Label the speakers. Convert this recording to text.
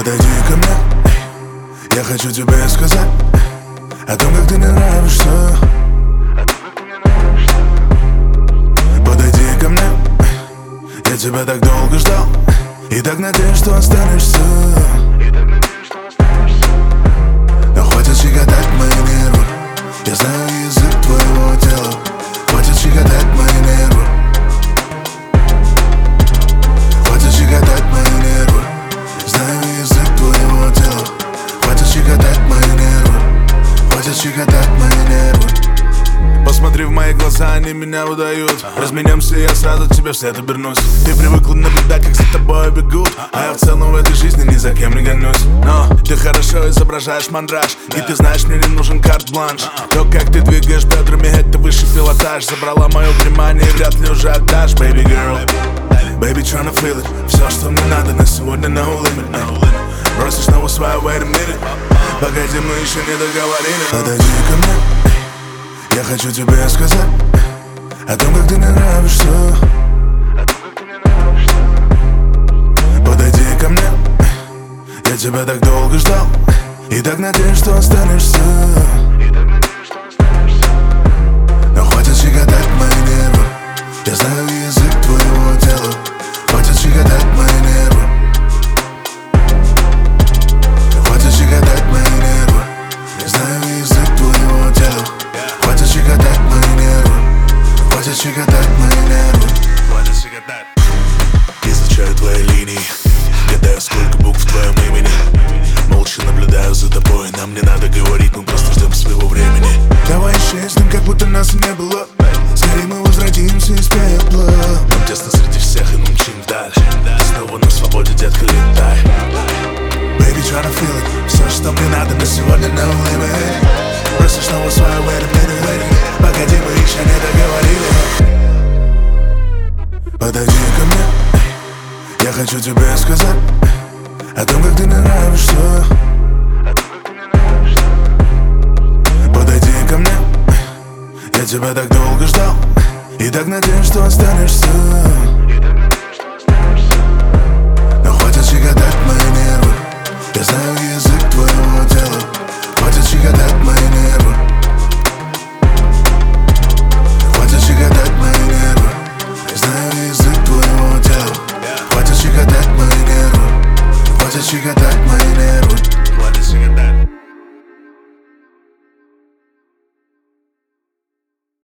Speaker 1: Подойди ко мне, я хочу тебе сказать о том, как ты мне нравишься. Подойди ко мне, я тебя так долго ждал и так надеюсь, что останешься. Но хватит щекотать мои нервы, я знаю язык твоего тела. Хватит щекотать мои нервы, хватит щекотать мои нервы. Знаю язык твоего тела. Хватит щекотать мои нервы, хватит щекотать мои нервы. Посмотри в мои глаза, они меня выдают. Разменемся, я сразу тебе вслед обернусь. Ты привыкла наблюдать, как за тобой бегут, а я в целом в этой жизни ни за кем не гонюсь. Но ты хорошо изображаешь мандраж, и ты знаешь, мне не нужен карт-бланш. То, как ты двигаешь бедрами, это высший пилотаж. Забрала мое внимание, вряд ли уже отдашь, baby girl. Baby, tryna feel it. Все, что мне надо на сегодня, no limit. Бросишь снова свою wait a minute. Погоди, мы еще не договорили. Подойди ко мне, я хочу тебе сказать о том, как ты мне нравишься. Подойди ко мне, я тебя так долго ждал и так надеюсь, что останешься. Но хватит щекотать мои нервы, я знаю язык твоего тела. Хватит щекотать мои нервы, хватит щекотать мои нервы. Я знаю язык твоего тела. Хватит щекотать мои нервы, хватит щекотать мои нервы. Хватит щекотать. Изучаю твои линии, гадаю, сколько букв в твоем имени. Молча наблюдаю за тобой, нам не надо говорить, мы просто ждем своего времени. Давай исчезнем, как будто нас и не было. Скорее мы возродимся из пепла. Нам тесно среди всех и мы мчим вдаль. Снова на свободе, детка, летай. Baby, tryna feel it. Все, что мне надо на сегодня, no limit. Просто снова свою wait a minute. Погоди, мы еще не договорили. Подойди ко мне, я хочу тебе сказать о том, как ты мне нравишься. Подойди ко мне, я тебя так долго ждал и так надеюсь, что останешься. Но хватит щекотать мои нервы, я знаю язык